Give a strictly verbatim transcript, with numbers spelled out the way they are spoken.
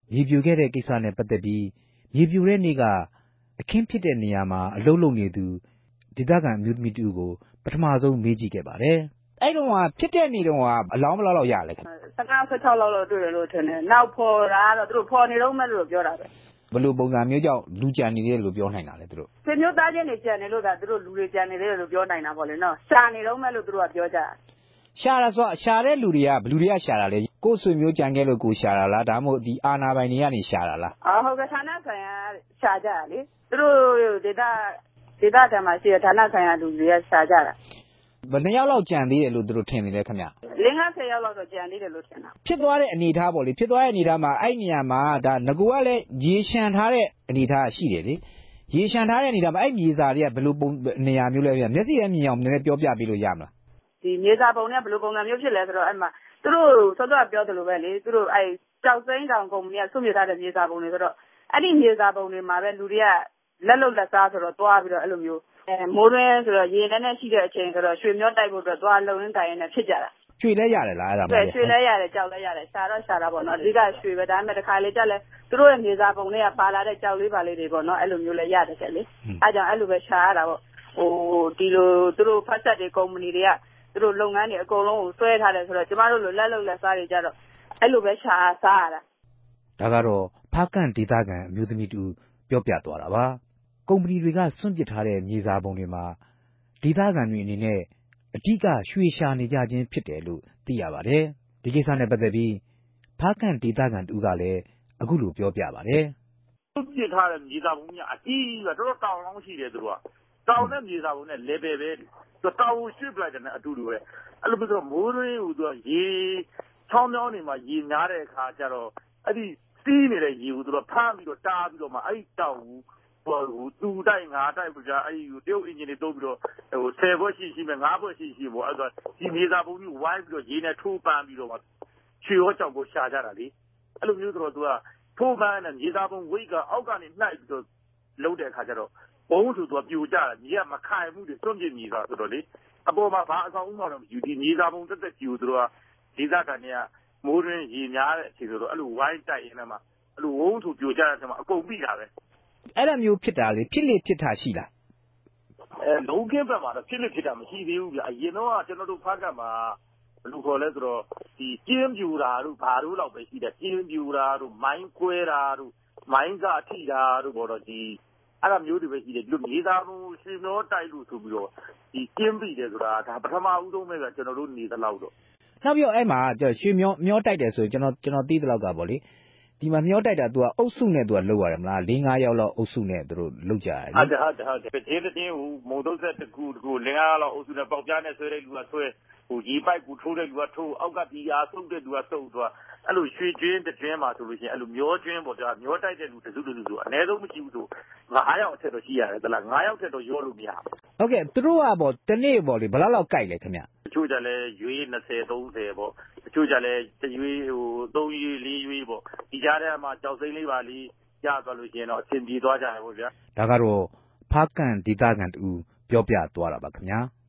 မြေပြိုခဲ့တဲ့ကိစ္စနဲ့ပတ်သက်ပြီးမြေပြိုတဲ့နေ့ကအခင်းဖြစ်တဲ့နေရာမှာအလုပ်လုပ်နေသူဒေသခံအမျိုးသမီးတူကိုပထမဆုံးမေးကြည့်ခဲ့ပါတယ်အဲ့တော့ဖြစ်တဲ့နေ့တုန်းကအလောင်းဘယ်လောက်လောက်ရလဲခင်ဗျဆယ်ငါး ဆယ်ခြောက်လောက်လောက်တွေ့တယ်လို့ထင်တယ်နောက်ဖော်တာကတော့သူတို့ဖော်နေတော့မဲ့လို့ပြောတာပဲဘယ်လိုပုံစံမျိုးကြောင့်လူကြံနေတယ်လို့ပြောနိုင်တာလဲသူတို့ဆွေမျိုးသားချင်းတွေကြံနေလို့ဒါသူတို့လူတွေကြံနေတယ်လို့ပြောနိုင်တာပေါ့လေနော်ရှာနေတော့မဲ့လို့သူတို့ကပြောကြတာရှာတာဆိုရှာတဲ့လူတွေကဘယ်လူတွေကရှာတာလဲကိုယ်ဆွေမျိုးကြံခဲ့လို့ကိုရှာတာလားဒါမှမဟုတ်ဒီအာနာပိုင်တွေကနေရှာတာလားအော်ဟုတ်ကဲ့ဌာနဆိုင်ရာရှာကြတာလေသူတို့ဒေတာဒေတာတံမှာရှိတဲ့ဌာနဆိုင်ရာလူတွေကရှာကြတာဘယ်နှစ်ယောက်လောက်ကြံသေးတယ်လို့သူတို့ထင်နေလဲခင်ဗျလေးငါးဆယ်ယောက်လောက်တော့ကြံသေးတယ်လို့ထင်တာဖြစ်သွားတဲ့အနေအထားပေါ့လေဖြစ်သွားတဲ့အနေအထားမှာအဲ့နေရာမှာဒါငကူကလည်းရေရှမ်းထားတဲ့အနေအထားရှိတယ်လေရေရှမ်းထားတဲ့အနေအထားမှာအဲ့မြေစာတွေကဘယ်လိုပုံနေရာမျိုးလဲပြမျက်စိနဲ့မြင်အောင်နည်းနည်းပြောပြပေးလို့ရမလားဒီမြေစာပုံတွေကဘယ်လိုပုံစံမျိုးဖြစ်လဲဆိုတော့အဲ့မှာသူတို့စောစောပြောသလိုပဲလေသူတို့အဲ့ကြောက်စိမ့်တောင်ကုမ္ပဏီကဆွမြေထားတဲ့မြေစာပုံတွေဆိုတော့အဲ့ဒီမြေစာပုံတွေမှာပဲလူတွေကလက်လုတ်လက်စားဆိုတော့တွားပြီးတော့အဲ့လိုမျိုးအဲမိုးရင်းဆိုတော့ရေနဲ့နဲ့ရှိတဲ့အချိန်ဆိုတော့ရွှေမျောတိုက်ဖို့အတွက်သွားလုံရင်းတိုင်ရင်းနဲ့ဖြစ်ကြတာရွှေလဲရတယ်လားအဲ့ဒါမှရွှေလဲရတယ်ကြောက်လဲရတယ်ရှာတော့ရှာတာပေါ့နော်အဓိကရွှေပဲဒါပေမဲ့တစ်ခါလေတက်လဲသူတို့ရဲ့မြေစာပုံတွေကပါလာတဲ့ကြောက်လေးပါလေးတွေပေါ့နော်အဲ့လိုမျိုးလဲရတယ်တဲ့လေအဲကြောင့်အဲ့လိုပဲရှာရတာပေါ့ဟိုဒီလိုသူတို့ဖတ်ဆက်တွေကုမ္ပဏီတွေကသူတို့လုပ်ငန်းတွေအကုန်လုံးကိုဆွဲထားတယ်ဆိုတော့ကျမတို့လိုလက်လုံလက်စားတွေကြတော့အဲ့လိုပဲရှာစားရတာဒါကတော့ဖားကန့်ဒေသခံအမျိုးသမီးတူပြောပြသွားတာပါကုမ္ပဏီတွေကစွန့်ပစ်ထားတဲ့မြေစာပုံတွေမှာဒေသခံတွေအနေနဲ့အဓိကရွှေရှာနေကြခြင်းဖြစ်တယ်လို့သိရပါတယ်ဒီကိစ္စနဲ့ပတ်သက်ပြီးဖားကန့်ဒေသခံတူကလည်းအခုလိုပြောပြပါတယ်စွန့်ပစ်ထားတဲ့မြေစာပုံကြီးအကြီးပဲတော်တော်တောင်လောင်းရှိတယ်သူတို့ကတောင်တဲ့မြေစာပုံနဲ့ level ပဲသူတောင်ကိုရွှေ့ပလိုက်တယ်နဲ့အတူတူပဲအဲ့လိုပြီးတော့မိုးရင်းဟိုသူကရေချောင်းမြောင်းတွေမှာရေများတဲ့အခါကျတော့အဲ့ဒီစီးနေတဲ့ရေကိုသူတို့ဖမ်းပြီးတော့တားပြီးတော့မှအဲ့ဒီတောင်ကိုဟိုသူ့တိုက်ငါတိုက်ပြကြအဲ့ဒီတရုတ်အင်ဂျင်တွေတုံးပြီးတော့ဟိုဆယ်ဘွက်ရှိရှိမဲ့ငါးဘွက်ရှိရှိပေါ့အဲ့ဒါဒီမြေစာပုံကြီးဝိုင်းပြီးတော့ရေနဲ့ထိုးပန်းပြီးတော့မှချွေရောကြောင်ကိုရှာကြတာလေအဲ့လိုမျိုးဆိုတော့သူကထိုးပန်းနဲ့မြေစာပုံဝိတ်ကအောက်ကနေနှိုက်ပြီးတော့လုံးတဲ့အခါကျတော့ဘုံဆိုသူကပြိုကျတာမြေကမခိုင်မှုတွေစွန့်ပစ်မြေစာဆိုတော့လေအပေါ်မှာဘာအဆောင်ဥမှတော့ယူဒီမြေစာပုံတက်တက်ကြည့်သူတို့ကဒေသခံတွေကမိုးရင်းရေများတဲ့အချိန်ဆိုတော့အဲ့လိုဝိုင်းတိုက်ရင်းနဲ့မှအဲ့လိုဝုန်းဆိုပြိုကျတဲ့အချိန်မှာအကုန်ပြီးတာပဲအဲ့လိုမျိုးဖြစ်တာလေဖြစ်လေဖြစ်တာရှိလားအဲလုံးကင်းဘက်မှာတော့ဖြစ်လေဖြစ်တာမရှိသေးဘူးဗျအရင်တော့ကျွန်တော်တို့ဖားကတ်မှာဘယ်လိုခေါ်လဲဆိုတော့ဒီကျင်းပြူတာတို့ဘာတို့လောက်ပဲရှိတယ်ကျင်းပြူတာတို့မိုင်းကွဲတာတို့မိုင်းကအထိတာတို့ဘောတော့ဒီအဲ့လိုမျိုးတွေပဲရှိတယ်ဒီလိုမြေသားဘူးရွှေမျောတိုက်လို့ဆိုပြီးတော့ဒီကျင်းပြီးတယ်ဆိုတာဒါပထမဦးဆုံးပဲကကျွန်တော်တို့နေသလောက်တော့နောက်ပြီးအဲ့မှာရွှေမျောမျောတိုက်တယ်ဆိုရင်ကျွန်တော်ကျွန်တော်သိသလောက်ကပေါ့လေဒီမှာမျောတိုက်တာ तू ကအုပ်စုနဲ့ तू ကလောက်ရတယ်မလား၄-၅ယောက်လောက်အုပ်စုနဲ့သူတို့လောက်ကြရတယ်ဟုတ်တယ်ဟုတ်တယ်ဟုတ်တယ်တင်းတင်းဟိုမုံတော့ဆက်တကူတကူ၄-၅ယောက်လောက်အုပ်စုနဲ့ပေါက်ပြားနဲ့ဆွဲတဲ့လူကဆွဲဟိုရေပိုက်ကူထိုးတဲ့လူကထိုးအောက်ကဒီအားဆုပ်တဲ့လူကဆုပ်သွားအဲ့လိုရွှေကျွင်းတကျွင်းမှာဆိုလို့ရှိရင်အဲ့လိုမျောကျွင်းပေါ့ကြာမျောတိုက်တဲ့လူတစုတစုဆိုအနည်းဆုံးမရှိဘူးဆို၅ယောက်အထက်တော့ရှိရတယ်သလား၅ယောက်ထက်တော့ရောလို့မရဘူးဟုတ်ကဲ့သူတို့ကပေါ့တနေ့ပေါ့လေဘယ်လောက်လောက်ကြိုက်လဲခင်ဗျတချို့ကြလဲရွေး၂၀ ၃၀ပေါ့တချို့ကြလဲတရွေးဟို၃ရွေး၄ရွေးပေါ့ဒီကြားထဲမှာကြောက်စိမ့်လေးပါလေးရသွားလို့ရှိရင်တော့အဆင်ပြေသွားကြတယ်ပေါ့ဗျာဒါကတော့ဖားကန့်ဒေသခံတူပြောပြသွားတာပါခင်ဗျာ